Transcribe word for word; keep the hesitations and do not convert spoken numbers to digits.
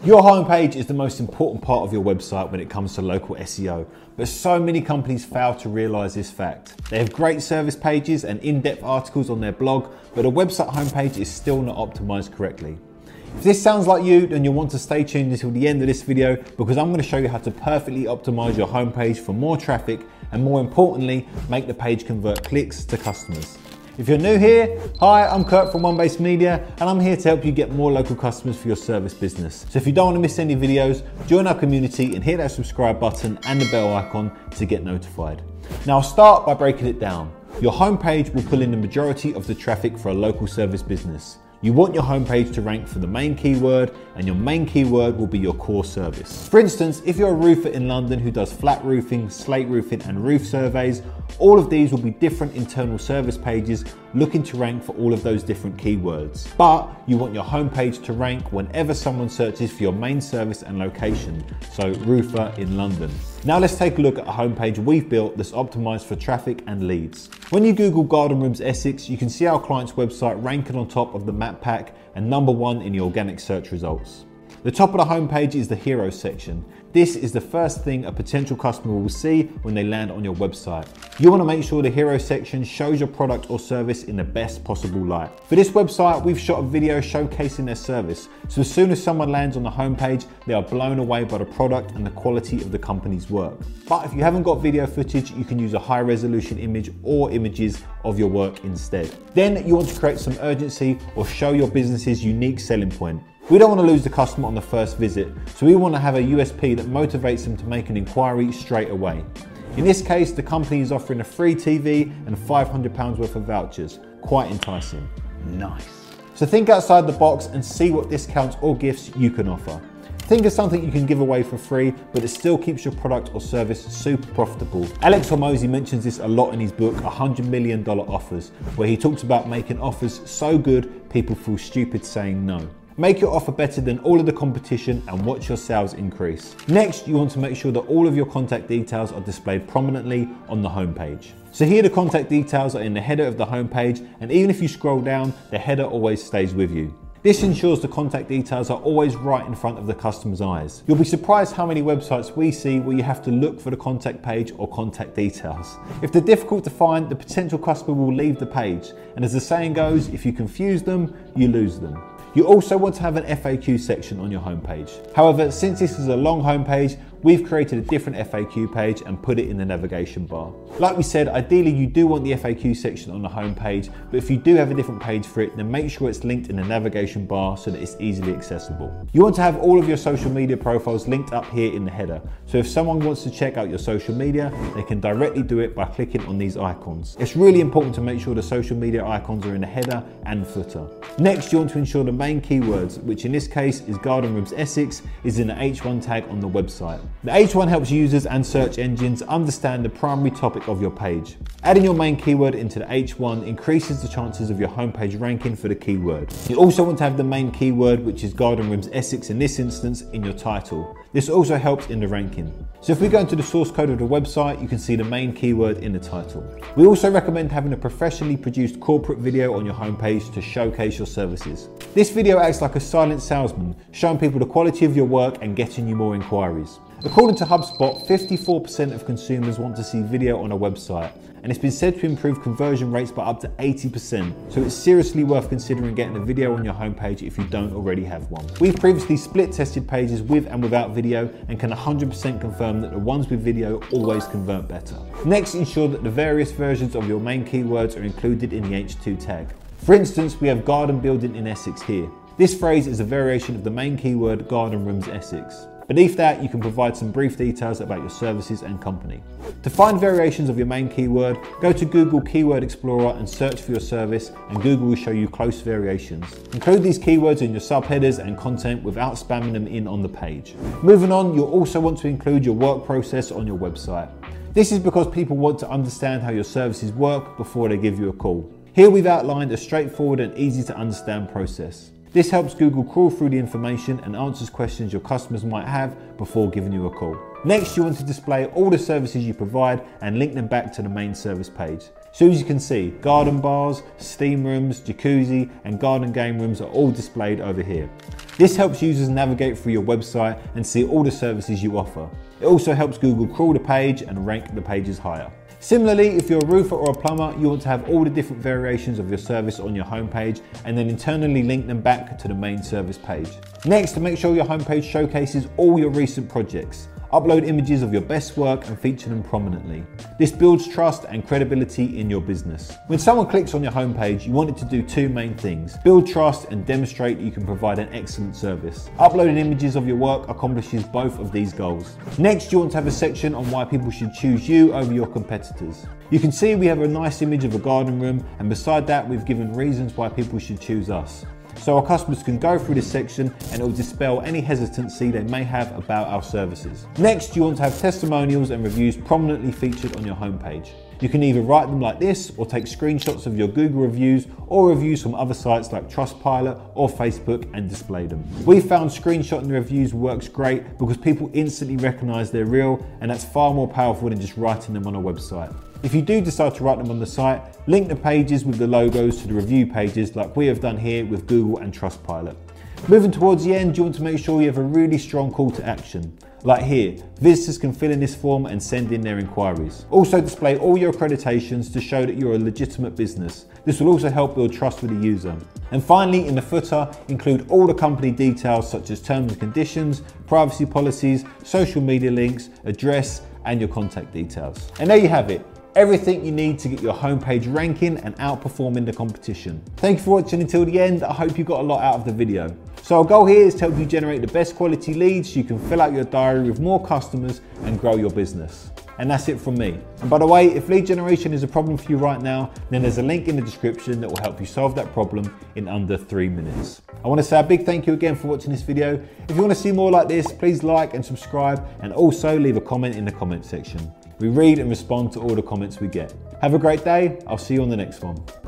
Your homepage is the most important part of your website when it comes to local S E O, but so many companies fail to realize this fact. They have great service pages and in-depth articles on their blog, but a website homepage is still not optimized correctly. If this sounds like you, then you'll want to stay tuned until the end of this video, because I'm going to show you how to perfectly optimize your homepage for more traffic and, more importantly, make the page convert clicks to customers. If you're new here, hi, I'm Kurt from One Base Media, and I'm here to help you get more local customers for your service business. So if you don't want to miss any videos, join our community and hit that subscribe button and the bell icon to get notified. Now I'll start by breaking it down. Your homepage will pull in the majority of the traffic for a local service business. You want your homepage to rank for the main keyword, and your main keyword will be your core service. For instance, if you're a roofer in London who does flat roofing, slate roofing, and roof surveys, all of these will be different internal service pages looking to rank for all of those different keywords. But you want your homepage to rank whenever someone searches for your main service and location, so roofer in London. Now let's take a look at a homepage we've built that's optimized for traffic and leads. When you Google Garden Rooms Essex, you can see our client's website ranking on top of the map pack and number one in the organic search results. The top of the homepage is the Heroes section. This is the first thing a potential customer will see when they land on your website. You want to make sure the Heroes section shows your product or service in the best possible light. For this website, we've shot a video showcasing their service, so as soon as someone lands on the homepage, they are blown away by the product and the quality of the company's work. But if you haven't got video footage, you can use a high resolution image or images of your work instead. Then you want to create some urgency or show your business's unique selling point. We don't want to lose the customer on the first visit, so we want to have a U S P that motivates them to make an inquiry straight away. In this case, the company is offering a free T V and five hundred pounds worth of vouchers. Quite enticing. Nice. So think outside the box and see what discounts or gifts you can offer. Think of something you can give away for free, but it still keeps your product or service super profitable. Alex Hormozi mentions this a lot in his book, one hundred million dollar Offers, where he talks about making offers so good, people feel stupid saying no. Make your offer better than all of the competition and watch your sales increase. Next, you want to make sure that all of your contact details are displayed prominently on the homepage. So here the contact details are in the header of the homepage, and even if you scroll down, the header always stays with you. This ensures the contact details are always right in front of the customer's eyes. You'll be surprised how many websites we see where you have to look for the contact page or contact details. If they're difficult to find, the potential customer will leave the page, and as the saying goes, if you confuse them, you lose them. You also want to have an F A Q section on your homepage. However, since this is a long homepage, we've created a different F A Q page and put it in the navigation bar. Like we said, ideally you do want the F A Q section on the homepage, but if you do have a different page for it, then make sure it's linked in the navigation bar so that it's easily accessible. You want to have all of your social media profiles linked up here in the header. So if someone wants to check out your social media, they can directly do it by clicking on these icons. It's really important to make sure the social media icons are in the header and footer. Next, you want to ensure the main keywords, which in this case is Garden Rooms Essex, is in the H one tag on the website. The H one helps users and search engines understand the primary topic of your page. Adding your main keyword into the H one increases the chances of your homepage ranking for the keyword. You also want to have the main keyword, which is Garden Rooms Essex in this instance, in your title. This also helps in the ranking. So if we go into the source code of the website, you can see the main keyword in the title. We also recommend having a professionally produced corporate video on your homepage to showcase your services. This video acts like a silent salesman, showing people the quality of your work and getting you more inquiries. According to HubSpot, fifty-four percent of consumers want to see video on a website, and it's been said to improve conversion rates by up to eighty percent, so it's seriously worth considering getting a video on your homepage if you don't already have one. We've previously split tested pages with and without video and can one hundred percent confirm that the ones with video always convert better. Next, ensure that the various versions of your main keywords are included in the H two tag. For instance, we have garden building in Essex here. This phrase is a variation of the main keyword Garden Rooms Essex. Beneath that, you can provide some brief details about your services and company. To find variations of your main keyword, go to Google Keyword Explorer and search for your service, and Google will show you close variations. Include these keywords in your subheaders and content without spamming them in on the page. Moving on, you'll also want to include your work process on your website. This is because people want to understand how your services work before they give you a call. Here we've outlined a straightforward and easy to understand process. This helps Google crawl through the information and answers questions your customers might have before giving you a call. Next, you want to display all the services you provide and link them back to the main service page. So as you can see, garden bars, steam rooms, jacuzzi and garden game rooms are all displayed over here. This helps users navigate through your website and see all the services you offer. It also helps Google crawl the page and rank the pages higher. Similarly, if you're a roofer or a plumber, you want to have all the different variations of your service on your homepage and then internally link them back to the main service page. Next, make sure your homepage showcases all your recent projects. Upload images of your best work and feature them prominently. This builds trust and credibility in your business. When someone clicks on your homepage, you want it to do two main things: build trust and demonstrate you can provide an excellent service. Uploading images of your work accomplishes both of these goals. Next, you want to have a section on why people should choose you over your competitors. You can see we have a nice image of a garden room, and beside that we've given reasons why people should choose us. So our customers can go through this section and it will dispel any hesitancy they may have about our services. Next, you want to have testimonials and reviews prominently featured on your homepage. You can either write them like this or take screenshots of your Google reviews or reviews from other sites like Trustpilot or Facebook and display them. We found screenshotting the reviews works great because people instantly recognize they're real, and that's far more powerful than just writing them on a website. If you do decide to write them on the site, link the pages with the logos to the review pages like we have done here with Google and Trustpilot. Moving towards the end, you want to make sure you have a really strong call to action. Like here, visitors can fill in this form and send in their inquiries. Also display all your accreditations to show that you're a legitimate business. This will also help build trust with the user. And finally, in the footer, include all the company details such as terms and conditions, privacy policies, social media links, address, and your contact details. And there you have it. Everything you need to get your homepage ranking and outperforming the competition. Thank you for watching until the end. I hope you got a lot out of the video. So our goal here is to help you generate the best quality leads so you can fill out your diary with more customers and grow your business. And that's it from me. And by the way, if lead generation is a problem for you right now, then there's a link in the description that will help you solve that problem in under three minutes. I want to say a big thank you again for watching this video. If you want to see more like this, please like and subscribe, and also leave a comment in the comment section. We read and respond to all the comments we get. Have a great day. I'll see you on the next one.